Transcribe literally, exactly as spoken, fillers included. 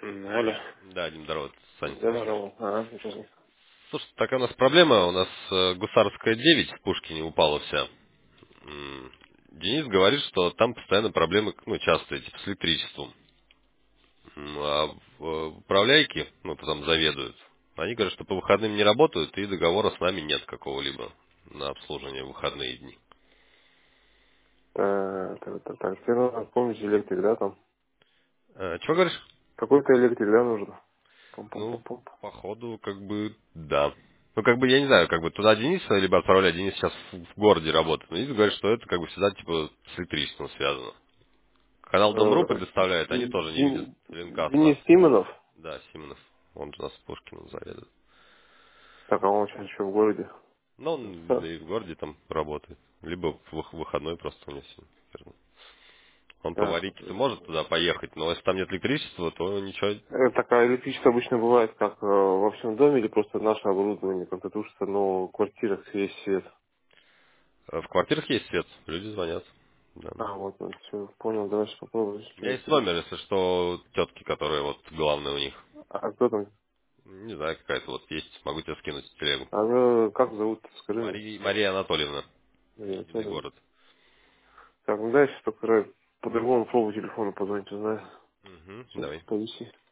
М, Алло. Да, Дим, здорово, это Саня Да, звонит. здорово. Ага, ничего. Слушай, такая у нас проблема, у нас э, Гусарская девять в Пушкине упала вся. М, Денис говорит, что там постоянно проблемы, ну, частые, типа с электричеством. М, А в в управляйке, ну, кто там заведуют, они говорят, что по выходным не работают, и договора с нами нет какого-либо на обслуживание в выходные дни. Э, Так, так, так. Тебе надо вспомнить электрик, да, там? Э, чего говоришь? Какой-то электрик, да, нужно? Ну, Пум-пум-пум-пум. походу, как бы, да. Ну, как бы, я не знаю, как бы туда Дениса, либо отправлять. Денис сейчас в, в городе работает. Но Денис говорит, что это как бы всегда, типа, с электричеством связано. Канал Дом.ру Э, предоставляет, они тоже не видят Ден- линка с Денис нас. Симонов? Да, Симонов. Он же нас Пушкиным заведует. Так, а он сейчас еще в городе. Но он да Да. и в городе там работает. Либо в вых- выходной просто у него сегодня. Он по Так. Варике-то может туда поехать, но если там нет электричества, то ничего. Э, Такая электричество обычно бывает как э, во всем доме или просто наше оборудование там тушится, но в квартирах есть свет. Э, В квартирах есть свет, люди звонят. Да. А, вот, все, понял, давай сейчас попробуем. У меня есть номер, если что, тетки, которые вот главные у них. А кто там? Не знаю, какая-то вот есть. Могу тебе скинуть в телегу. А э, как зовут, скажи мне. Мария, Мария Анатольевна. Мария Единый Анатольевна. город. Так, ну дальше только по другому слову телефону позвонить, узнаю. Угу, Все, давай. повиси.